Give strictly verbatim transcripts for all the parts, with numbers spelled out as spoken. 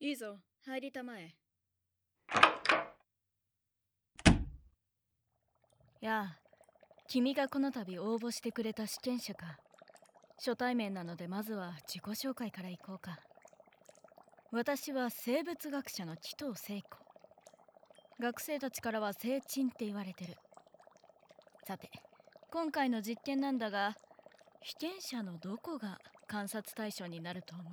いいぞ、入りたまえ。やあ、君がこの度応募してくれた試験者か。初対面なのでまずは自己紹介からいこうか。私は生物学者の鬼頭聖子。学生たちからは聖珍って言われてる。さて、今回の実験なんだが、被験者のどこが観察対象になると思う？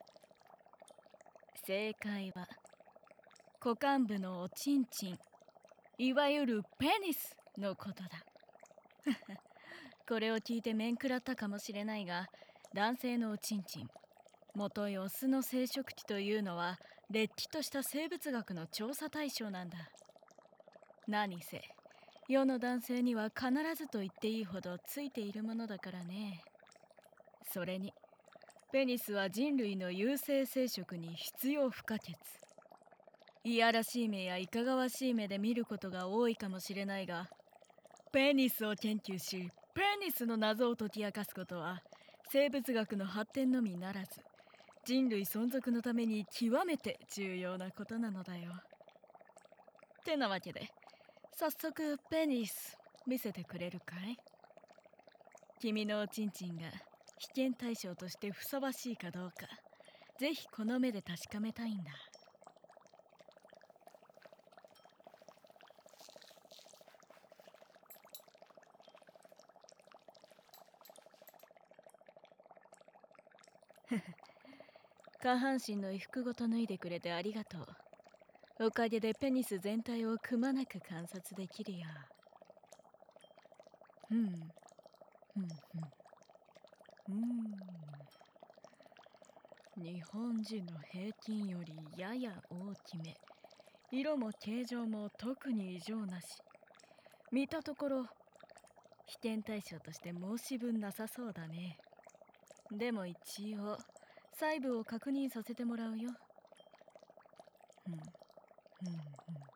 正解は股間部のおちんちん、いわゆるペニスのことだ。これを聞いて面食らったかもしれないが、男性のおちんちん、もといオスの生殖器というのはれっきとした生物学の調査対象なんだ。何せ世の男性には必ずと言っていいほどついているものだからね。それにペニスは人類の有性生殖に必要不可欠。いやらしい目やいかがわしい目で見ることが多いかもしれないが、ペニスを研究しペニスの謎を解き明かすことは生物学の発展のみならず人類存続のために極めて重要なことなのだよ。ってなわけで早速ペニス見せてくれるかい？君のおちんちんが被験対象としてふさわしいかどうか、ぜひこの目で確かめたいんだ。下半身の衣服ごと脱いでくれてありがとう。おかげでペニス全体をくまなく観察できるよ。うん、うん、うん、うん。日本人の平均よりやや大きめ。色も形状も特に異常なし。見たところ被験対象として申し分なさそうだね。でも一応細部を確認させてもらうよ。うん、うん、うん、うん、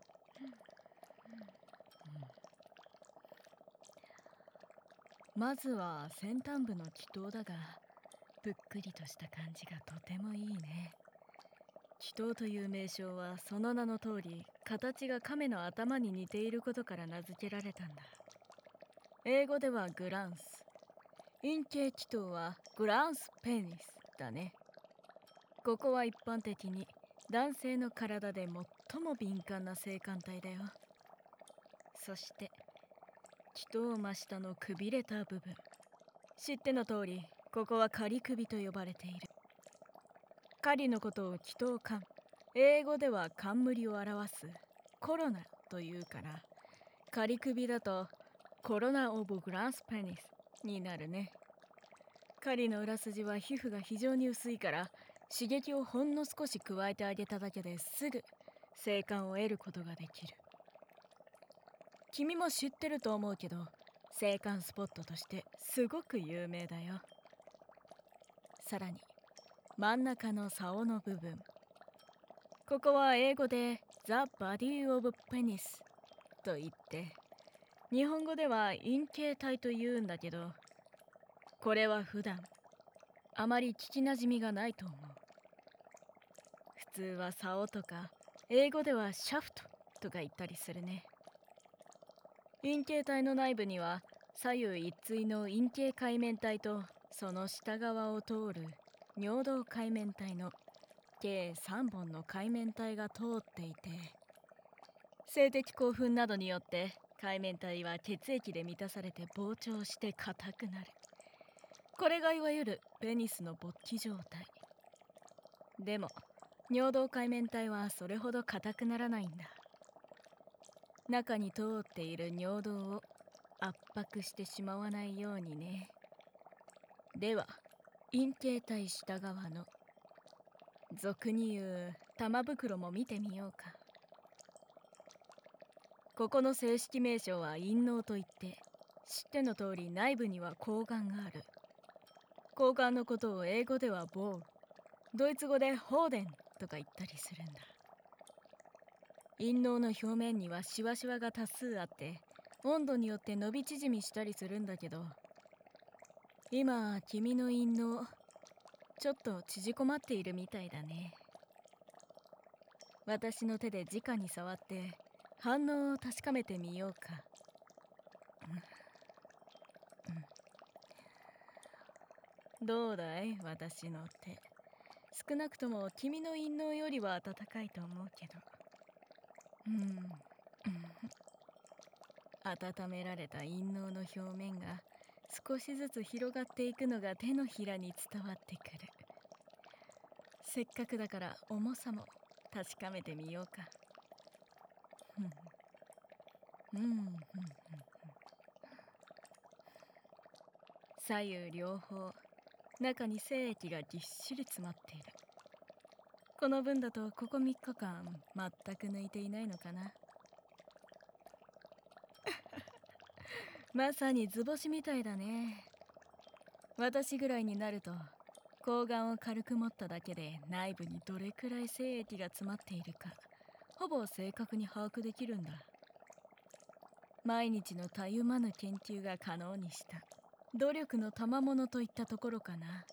まずは先端部の気筒だが、ぷっくりとした感じがとてもいいね。気筒という名称はその名の通り、形が亀の頭に似ていることから名付けられたんだ。英語ではグランス、陰茎気筒はグランスペニスだね。ここは一般的に男性の体で最も敏感な性感帯だよ。そして気筒真下のくびれた部分、知っての通りここは仮首と呼ばれている。狩りのことを気筒冠、英語では冠を表すコロナというから、仮首だとコロナ・オブ・グランス・ペニスになるね。狩りの裏筋は皮膚が非常に薄いから、刺激をほんの少し加えてあげただけですぐ生感を得ることができる。君も知ってると思うけど、生感スポットとしてすごく有名だよ。さらに真ん中の竿の部分、ここは英語で The Body of Penis と言って、日本語では陰茎体と言うんだけど、これは普段あまり聞きなじみがないと思う。普通は竿とか英語ではシャフトとか言ったりするね。陰茎体の内部には左右一対の陰茎界面体とその下側を通る尿道界面体の計さんぼんの界面体が通っていて、性的興奮などによって界面体は血液で満たされて膨張して硬くなる。これがいわゆるペニスの勃起状態。でも尿道界面体はそれほど硬くならないんだ。中に通っている尿道を圧迫してしまわないようにね。では陰茎体下側の俗に言う玉袋も見てみようか。ここの正式名称は陰嚢といって、知っての通り内部には睾丸がある。睾丸のことを英語ではボール、ドイツ語でホーデンとか言ったりするんだ。陰嚢の表面にはシワシワが多数あって、温度によって伸び縮みしたりするんだけど、今君の陰嚢ちょっと縮こまっているみたいだね。 私の手で直に触って反応を確かめてみようか。うんうん、どうだい私の手。少なくとも君の陰嚢よりは温かいと思うけど。うん、うん、温められた陰嚢の表面が少しずつ広がっていくのが手のひらに伝わってくる。せっかくだから重さも確かめてみようか。うんうんうんうん、左右両方中に精液がぎっしり詰まっている。この分だとここみっかかん全く抜いていないのかな。まさに図星みたいだね。私ぐらいになると睾丸を軽く持っただけで内部にどれくらい精液が詰まっているかほぼ正確に把握できるんだ。毎日のたゆまぬ研究が可能にした努力の賜物といったところかな。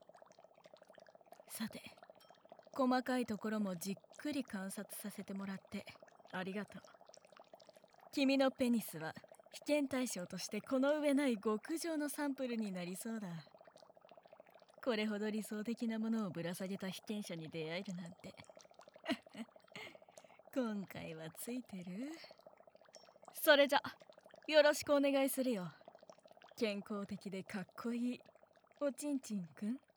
さて、細かいところもじっくり観察させてもらってありがとう。君のペニスは被験対象としてこの上ない極上のサンプルになりそうだ。これほど理想的なものをぶら下げた被験者に出会えるなんて今回はついてる。それじゃよろしくお願いするよ。健康的でかっこいいおちんちんくん。